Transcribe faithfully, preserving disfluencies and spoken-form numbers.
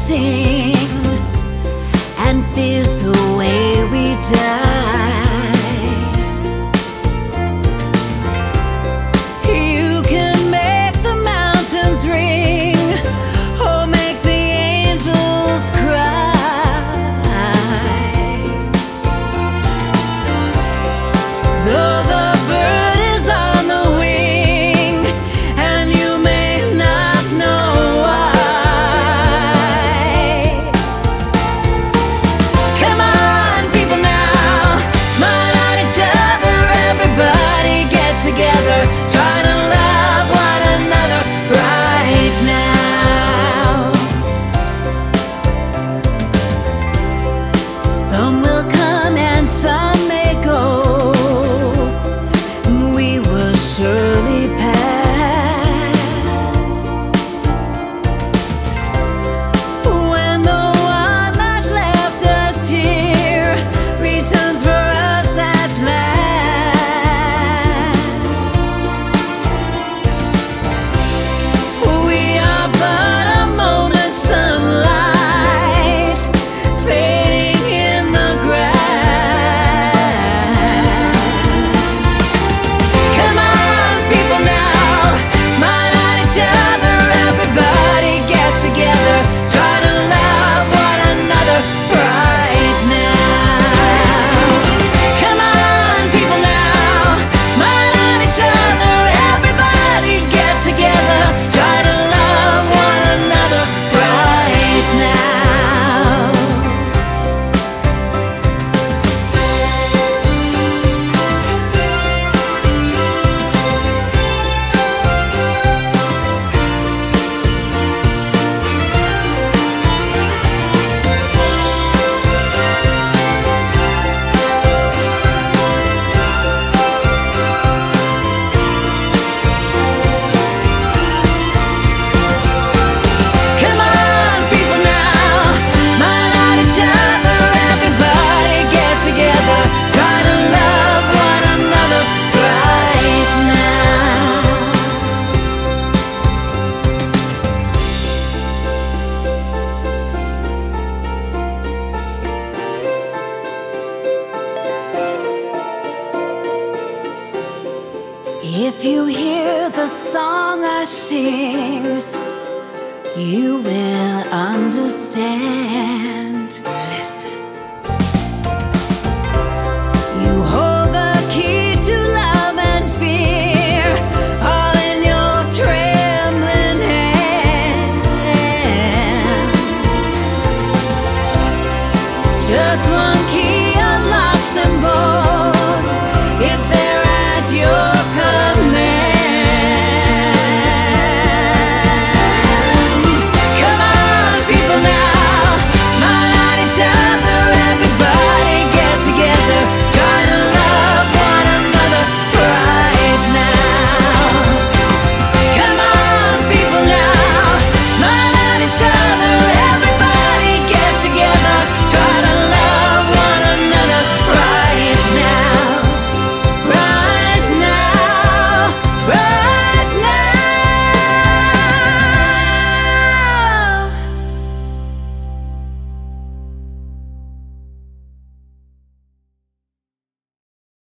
sing and feels the way we die. You can make the mountains ring or make the angels cry. Though the bird is on the wing and you may not know why. Come on, people now, smile at each other. Everybody get together, try to love one another right now. Some will come and some may go. We will surely pass. When the one that left us here returns for us at last, we are but a moment's sunlight fading in the grass. Come on, people now, smile at each other. Everybody get together, try to love one another right now. Come on, people now, smile at each other. Everybody get together, try to love one another right now. Come on, people now, smile at each other. Everybody get together, try to love one another right now. If you hear the song I sing, you will understand.